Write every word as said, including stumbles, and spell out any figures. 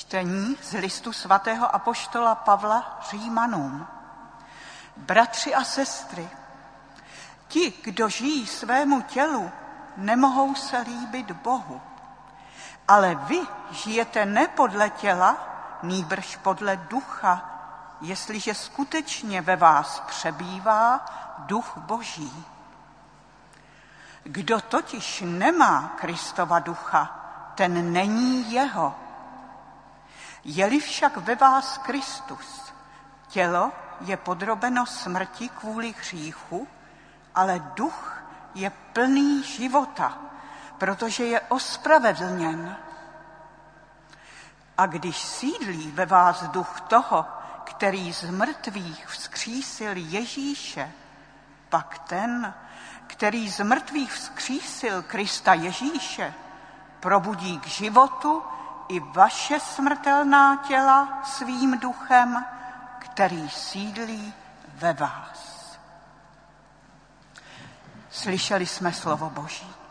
Čtení z listu svatého apoštola Pavla Římanům. Bratři a sestry, ti, kdo žijí svému tělu, nemohou se líbit Bohu. Ale vy žijete ne podle těla, nýbrž podle ducha, jestliže skutečně ve vás přebývá duch Boží. Kdo totiž nemá Kristova ducha, ten není jeho. Je-li však ve vás Kristus, tělo je podrobeno smrti kvůli hříchu, ale duch je plný života, protože je ospravedlněn. A když sídlí ve vás duch toho, který z mrtvých vzkřísil Ježíše, pak ten, který z mrtvých vzkřísil Krista Ježíše, probudí k životu i vaše smrtelná těla svým duchem, který sídlí ve vás. Slyšeli jsme slovo Boží.